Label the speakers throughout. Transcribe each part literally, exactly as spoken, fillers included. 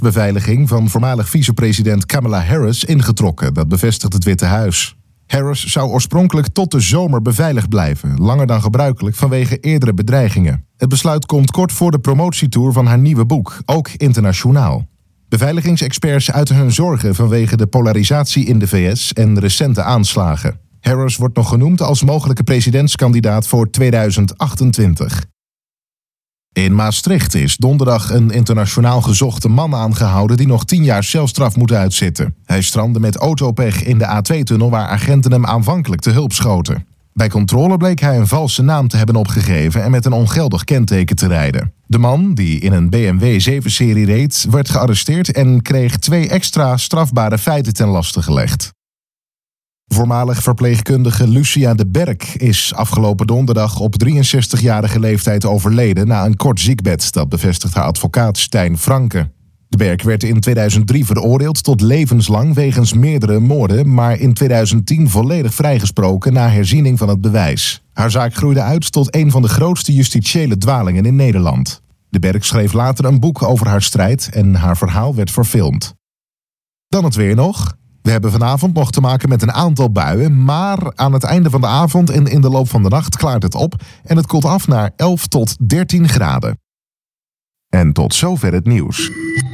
Speaker 1: Beveiliging van voormalig vicepresident Kamala Harris ingetrokken, dat bevestigt het Witte Huis. Harris zou oorspronkelijk tot de zomer beveiligd blijven, langer dan gebruikelijk vanwege eerdere bedreigingen. Het besluit komt kort voor de promotietour van haar nieuwe boek, ook internationaal. Beveiligingsexperts uiten hun zorgen vanwege de polarisatie in de V S en recente aanslagen. Harris wordt nog genoemd als mogelijke presidentskandidaat voor tweeduizend achtentwintig. In Maastricht is donderdag een internationaal gezochte man aangehouden die nog tien jaar celstraf moet uitzitten. Hij strandde met autopech in de A twee tunnel waar agenten hem aanvankelijk te hulp schoten. Bij controle bleek hij een valse naam te hebben opgegeven en met een ongeldig kenteken te rijden. De man, die in een B M W zeven serie reed, werd gearresteerd en kreeg twee extra strafbare feiten ten laste gelegd. Voormalig verpleegkundige Lucia de Berk is afgelopen donderdag op drieënzestigjarige leeftijd overleden na een kort ziekbed, dat bevestigt haar advocaat Stijn Franke. De Berk werd in tweeduizend drie veroordeeld tot levenslang wegens meerdere moorden, maar in tweeduizend tien volledig vrijgesproken na herziening van het bewijs. Haar zaak groeide uit tot een van de grootste justitiële dwalingen in Nederland. De Berk schreef later een boek over haar strijd en haar verhaal werd verfilmd. Dan het weer nog. We hebben vanavond nog te maken met een aantal buien, maar aan het einde van de avond en in de loop van de nacht klaart het op en het koelt af naar elf tot dertien graden. En tot zover het nieuws.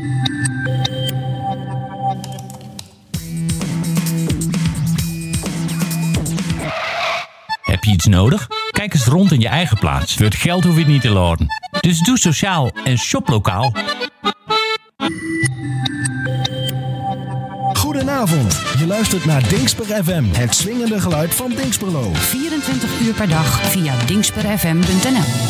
Speaker 2: Heb je iets nodig? Kijk eens rond in je eigen plaats. Voor het geld hoef je het niet te laden. Dus doe sociaal en shop lokaal.
Speaker 3: Goedenavond, je luistert naar Dingsper F M, het swingende geluid van Dingsperlo.
Speaker 4: vierentwintig uur per dag via dingsper f m punt n l.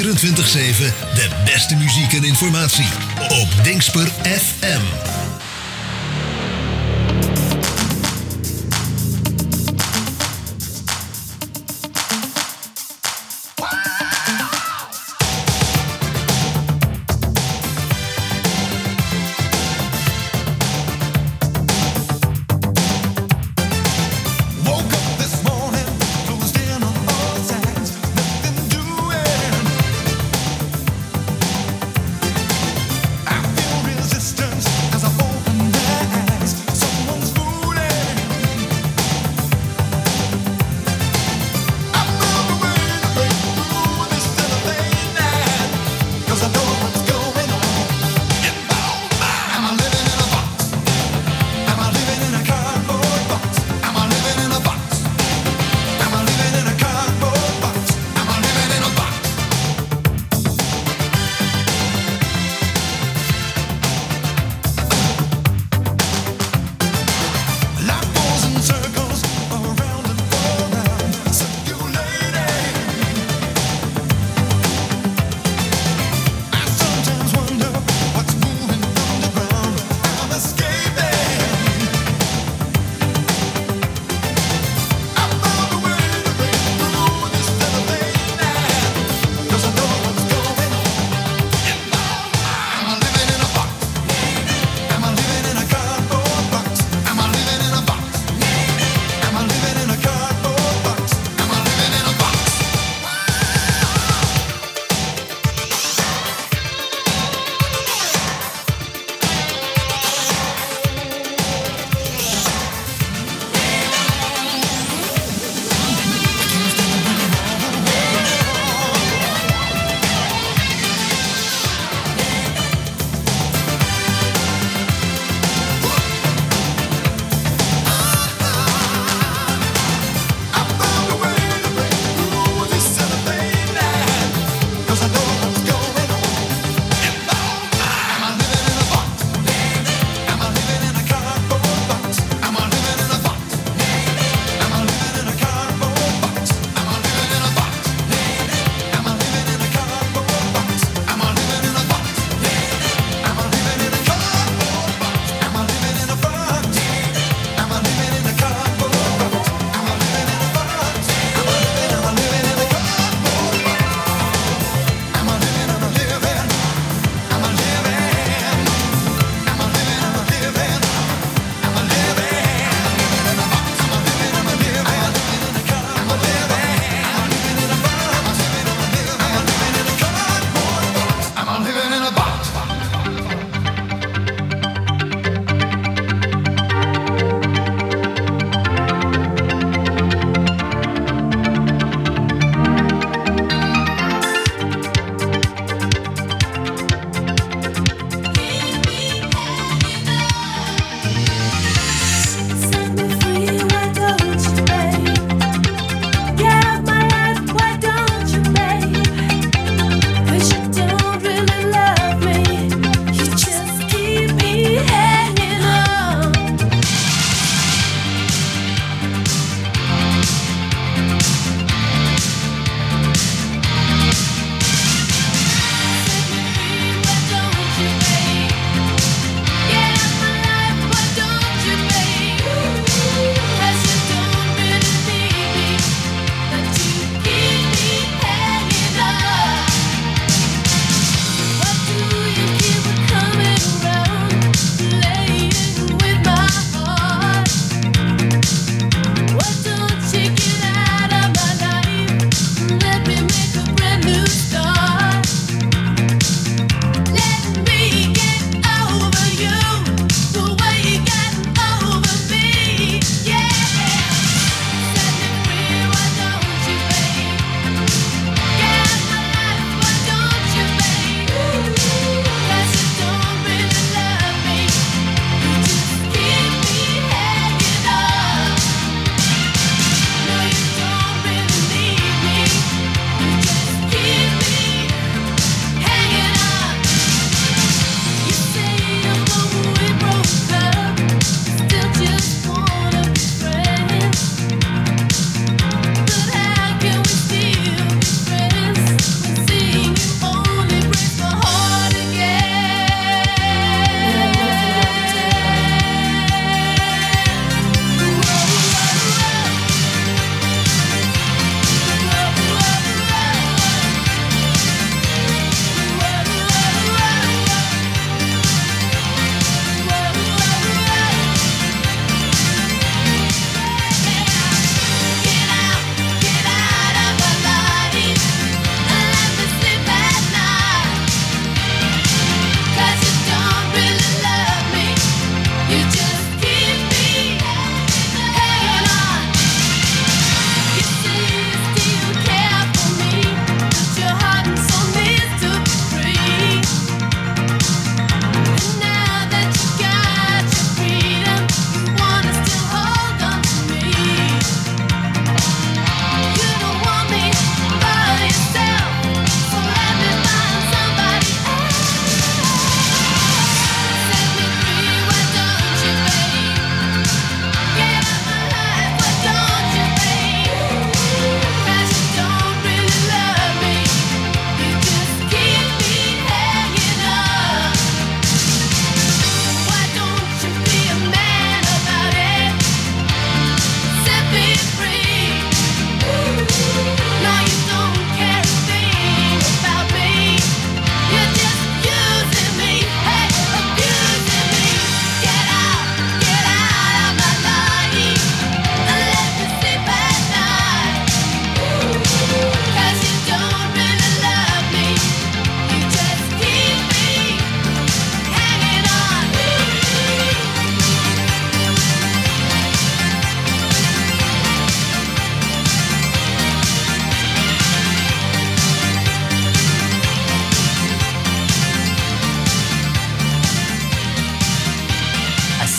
Speaker 5: vierentwintig zeven de beste muziek en informatie op Dingsper F M.
Speaker 6: Resistance as I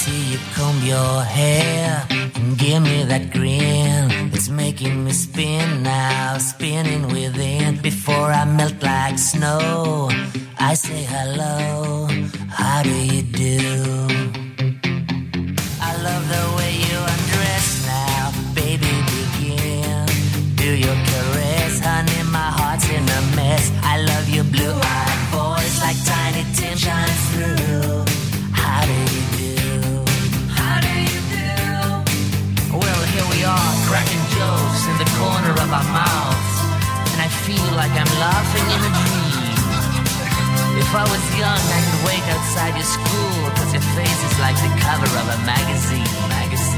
Speaker 6: see you comb your hair and give me that grin. It's making me spin now, spinning within. Before I melt like snow, I say hello, how do you do? I love the way you undress now, baby, begin. Do your caress, honey, my heart's in a mess. I love your blue-eyed voice like Tiny Tim shines through. How do you do? How do you do? Well, here we are, cracking jokes in the corner of our mouths, and I feel like I'm laughing in a dream. If I was young, I could wait outside your school, cause your face is like the cover of a magazine, magazine.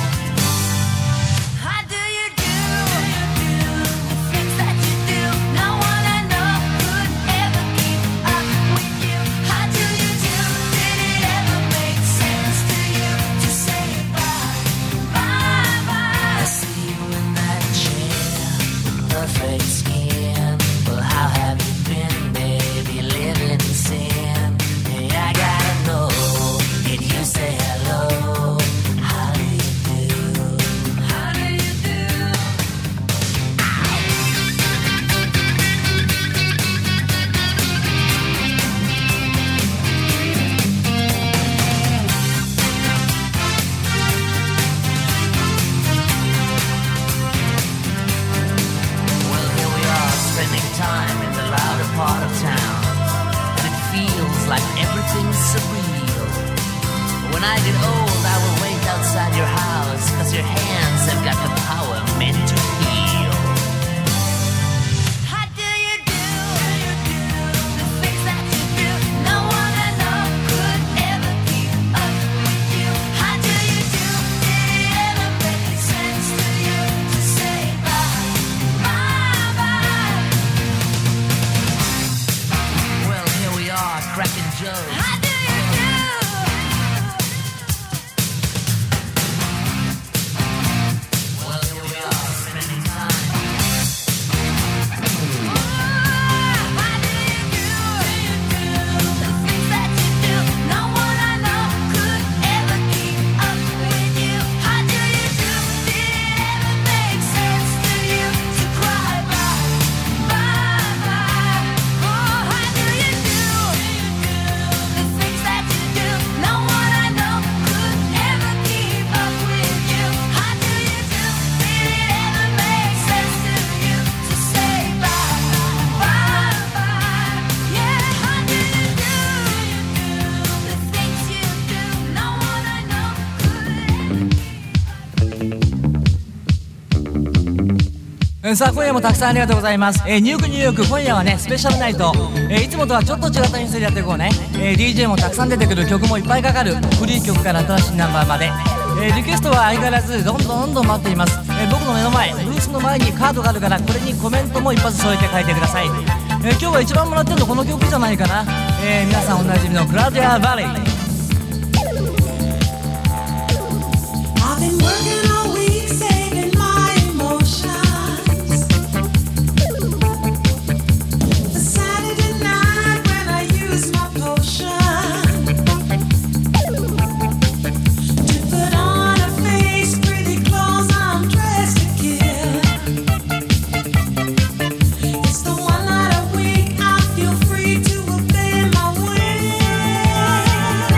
Speaker 6: How do you do? The things that you do, no one I know could ever keep up with you. How do you do? Did it ever make sense to you to say bye, bye, bye? I see you in that chair with perfect skin. Well, how have you been, baby, living in sin? Hey, I gotta know, did you say hello? How do you do? How do you do? Well, here we are, spending time in the louder part of town, and it feels like everything's surreal. When I get old, I will wait outside your house, cause your hands have got the power meant to heal. How do you do? The things that you do, no one I know could ever keep up with you. How do you do? Did it ever make sense to you to say bye, bye, bye? Well, here we are, cracking jokes. How do you do? Well, here we are, spending time. How do you do? The things that you do, no one I know could ever keep up with you. How do you do? Did it ever make sense to you to cry bye, bye, bye? Oh, how do you do? The things that you do, no one I know could ever keep up with you. How do you do? Did it ever make sense to you to say bye, bye, bye? Yeah, how do you do? The things you do, no one I know could ever.
Speaker 7: さあ今夜もたくさんありがとうございます、えー、ニューヨークニューヨーク今夜はねスペシャルナイト、えー、いつもとはちょっと違った編成でやっていこうね、えー、ディージェー もたくさん出てくる曲もいっぱいかかるフリー曲から新しいナンバーまで、えー、リクエストは相変わらずどんどんどんどん待っています、えー、僕の目の前ブースの前にカードがあるからこれにコメントも一発添えて書いてください、えー、今日は一番もらってるのこの曲じゃないかな、えー、皆さんおなじみのクラウディア・バレー。
Speaker 8: I've been working all week saving my emotions. The Saturday night when I use my potion to put on a face, pretty clothes, I'm dressed to kill. It's the one night a week I feel free to obey my will.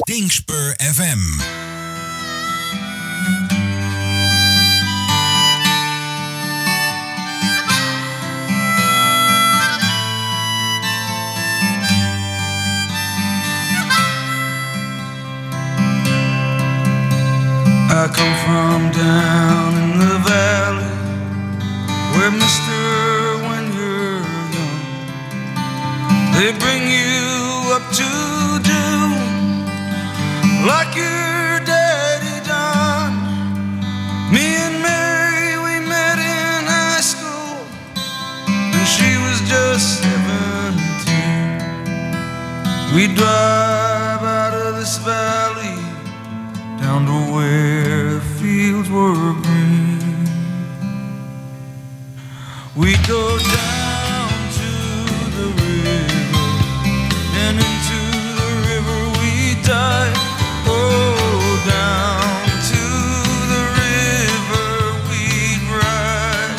Speaker 5: Dingspur F M.
Speaker 9: I come from down in the valley where, mister, when you're young, they bring you up to do like your daddy done. Me and Mary, we met in high school and she was just seventeen. We drive out of this valley down to where the fields were green. We go down to the river, and into the river we dive. Oh, down to the river we'd ride.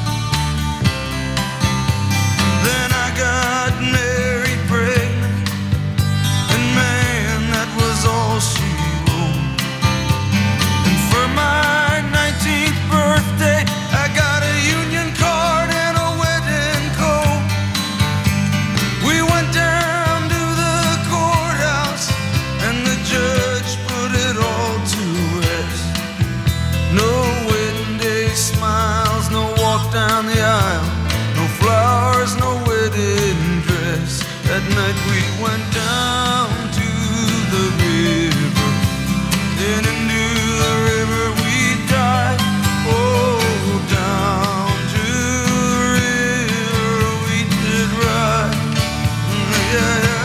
Speaker 9: Then I got Mary pregnant, and man, that was all she wrote. For my nineteenth birthday, I got a union card and a wedding coat. We went down to the courthouse and the judge put it all to rest. No wedding day smiles, no walk down the aisle, no flowers, no wedding dress. That night we went down to the river, then into the river we dive. Oh, down to the river we did ride. Yeah, yeah.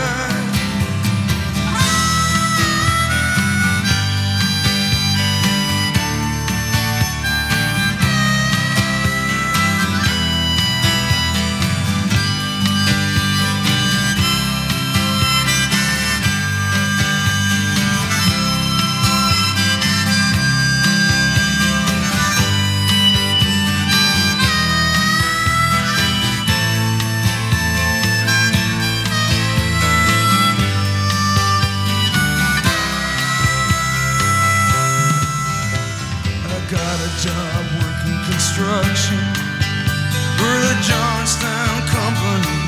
Speaker 9: I got a job working construction for the Johnstown Company,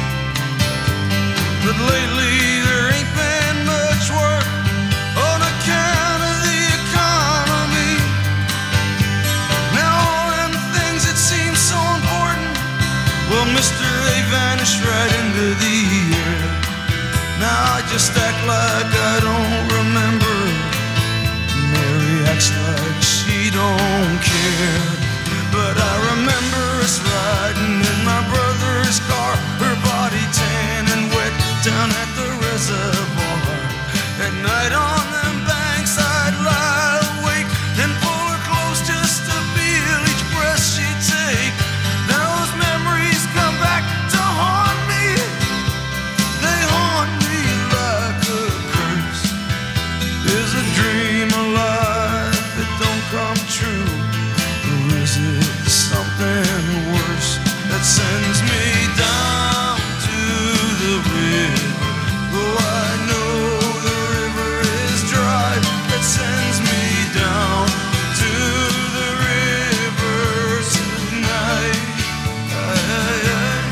Speaker 9: but lately there ain't been much work on account of the economy. Now all them things that seem so important, well, mister, they vanished right into the air. Now I just act like I don't remember. Mary acts like she don't care. But I remember us riding in my brother's car, her body tan and wet down at the reservoir. At night on them banks I'd lie awake and pull her close just to feel each breath she'd take. Now those memories come back to haunt me. They haunt me like a curse. Is a dream alive that don't come true? Or is it something worse that sends me down to the river? Oh, I know the river is dry. That sends me down to the river tonight. Aye, aye, aye.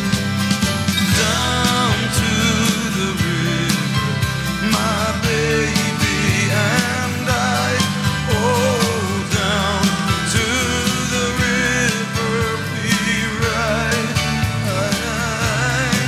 Speaker 9: Down to the river, my baby and I. Oh, down to the river we ride. Aye, aye.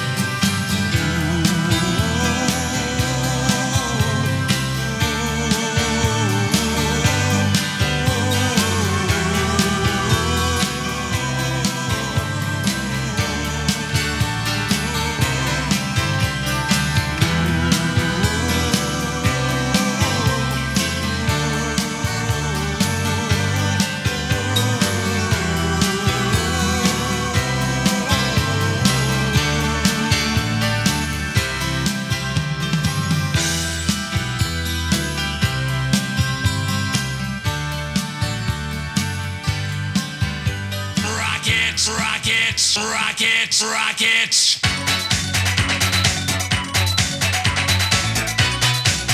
Speaker 5: Rockets, rockets, rockets, rockets.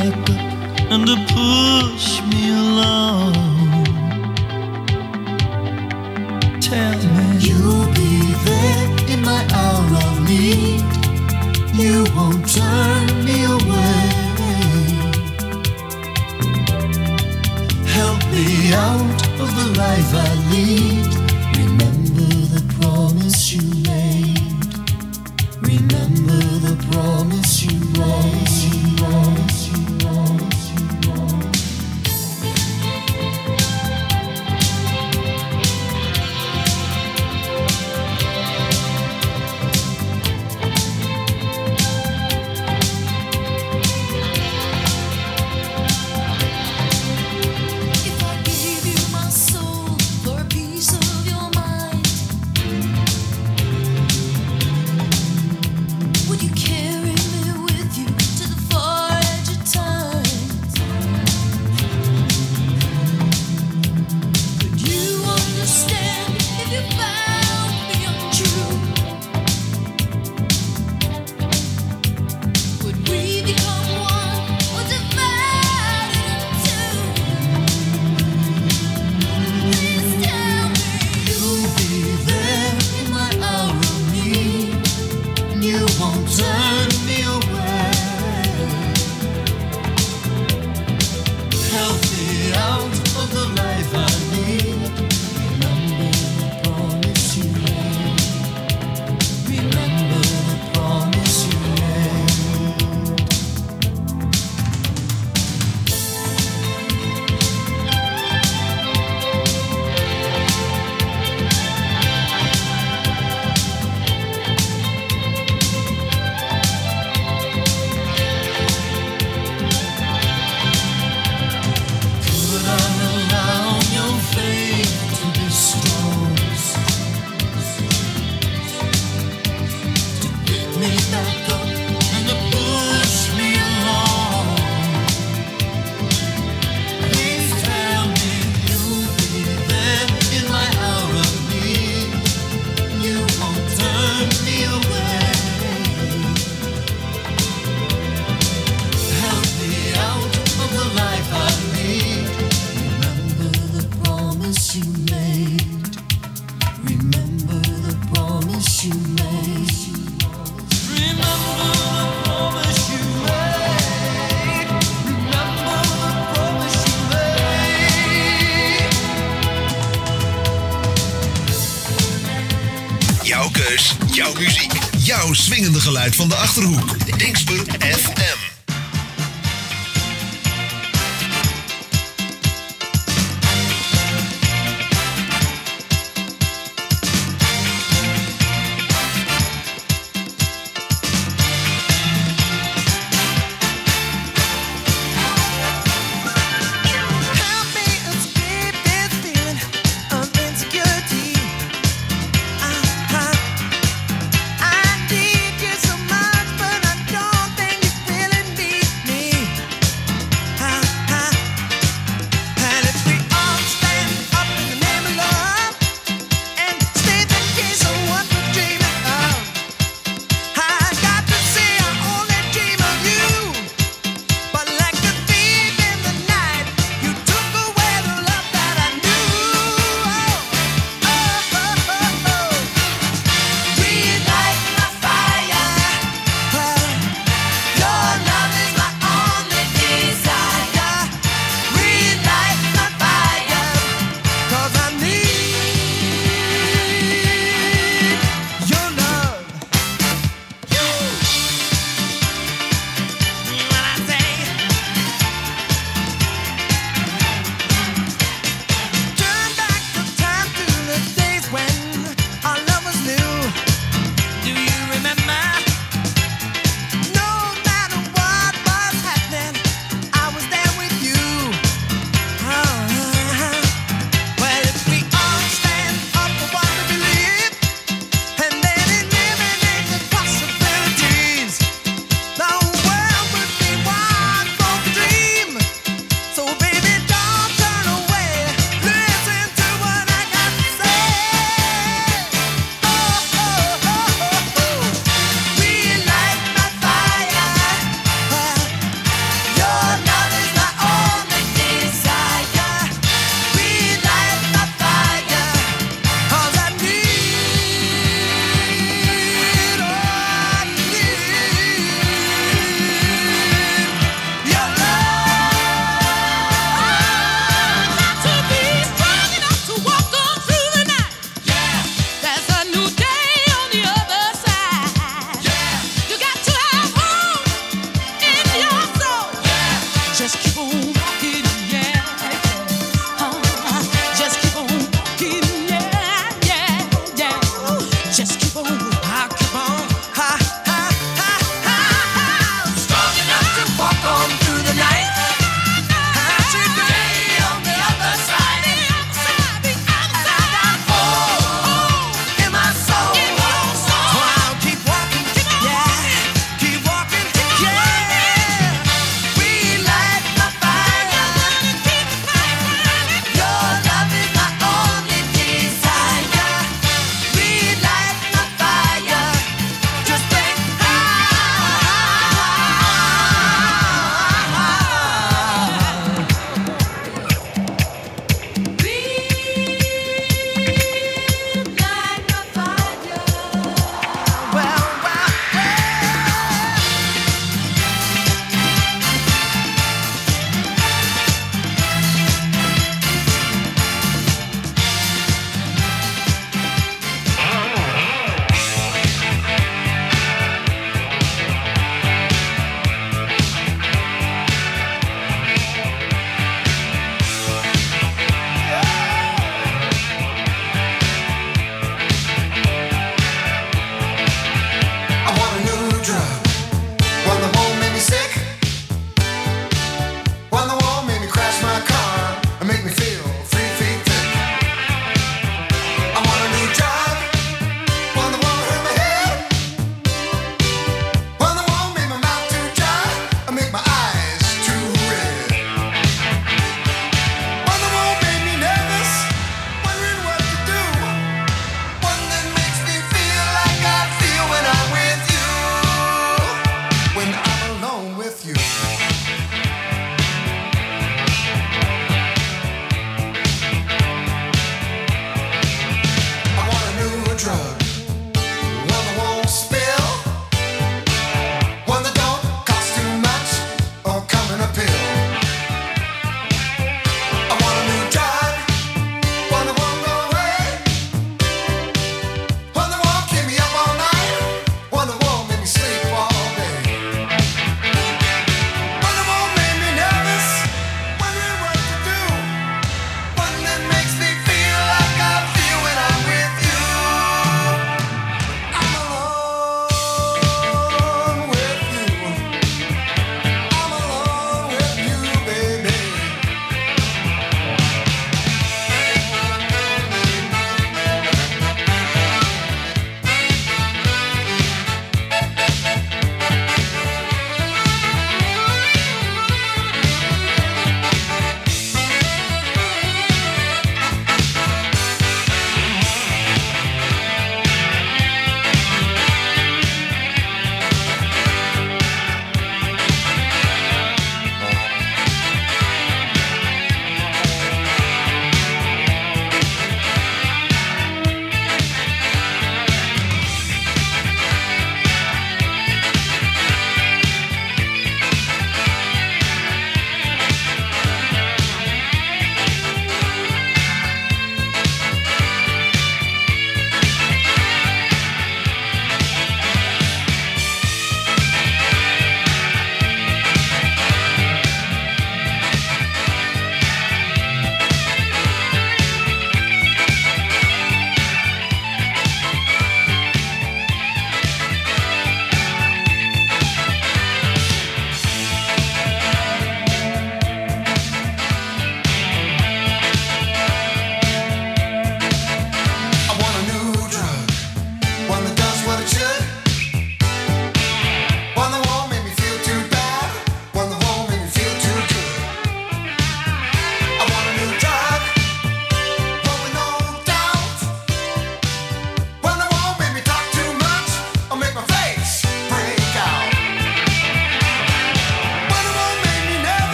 Speaker 9: back up and to push me along. Tell me you'll be there in my hour of need. You won't turn me away. Help me out of the life I lead. Remember the promise you made. Remember the promise you made. You promise, you promise, you promise.
Speaker 8: If I gave you my soul for a piece of your mind, would you carry me with you to the far edge of time? Could you understand if you found me untrue? Would we become one or divide in two? Please tell me
Speaker 9: You'll be there in my hour of need. You won't turn me away. Help me out of the life I need. Remember the promise you made. Remember the promise you made. Could I allow your faith to be strong, to pick me back up and to push me along? Please tell me you'll be there in my hour of need. You won't turn me away. Help me out of the life I lead. Remember the promise you made. Remember the promise you made. Remember the promise you made. Remember the promise you made.
Speaker 5: Jouw keus, jouw muziek, jouw swingende geluid van de Achterhoek. Dingsper F M.
Speaker 9: Help me escape this feeling of insecurity. I, I, I need you so much, but I don't think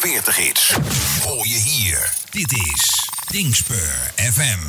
Speaker 5: veertig hits. Hoor je hier. Dit is Dingspur F M.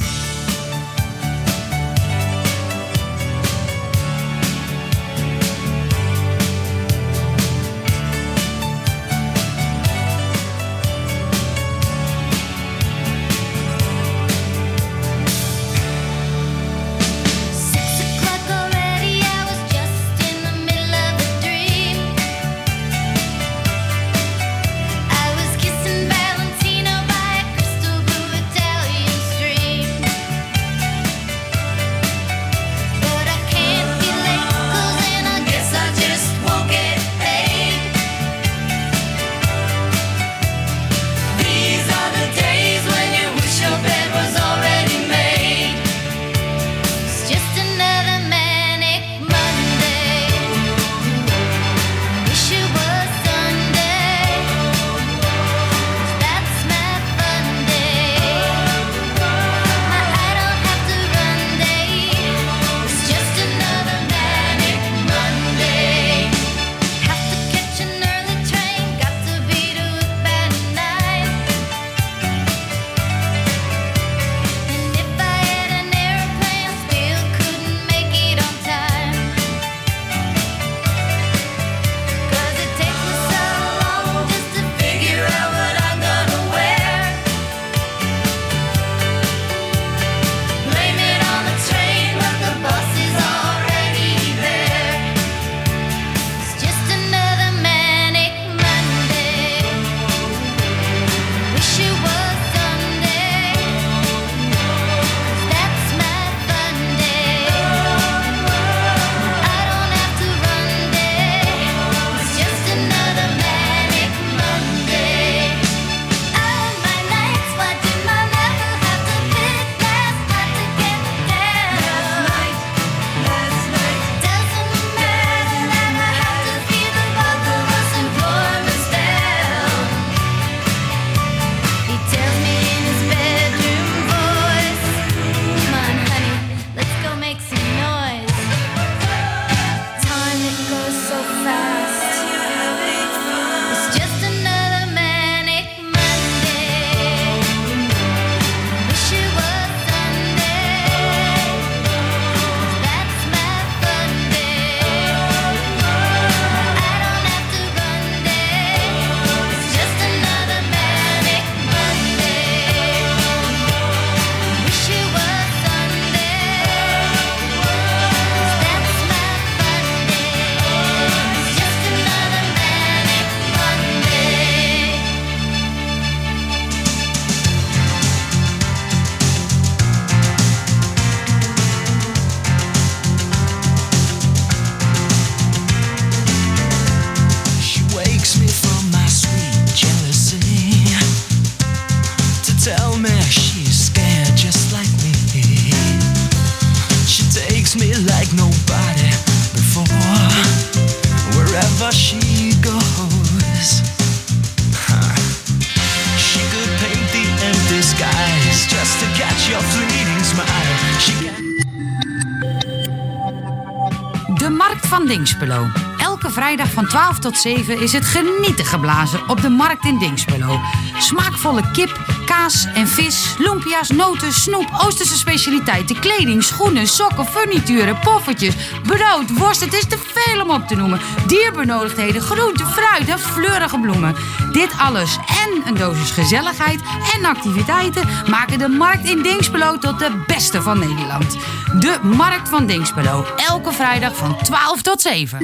Speaker 4: De Markt van Dinxperlo. Elke vrijdag van twaalf tot zeven is het genieten geblazen op de Markt in Dinxperlo. Smaakvolle kip, kaas en vis, lumpia's, noten, snoep, Oosterse specialiteiten, kleding, schoenen, sokken, furnituren, poffertjes, brood, worst. Het is te veel om op te noemen. Dierbenodigdheden, groenten, fruit en fleurige bloemen. Dit alles en een dosis gezelligheid en activiteiten maken de Markt in Dinxperlo tot de beste van Nederland. De Markt van Dinxperlo. Elke vrijdag van twaalf tot zeven.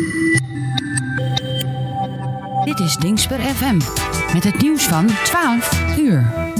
Speaker 4: Dit is Dingspur F M met het nieuws van twaalf uur.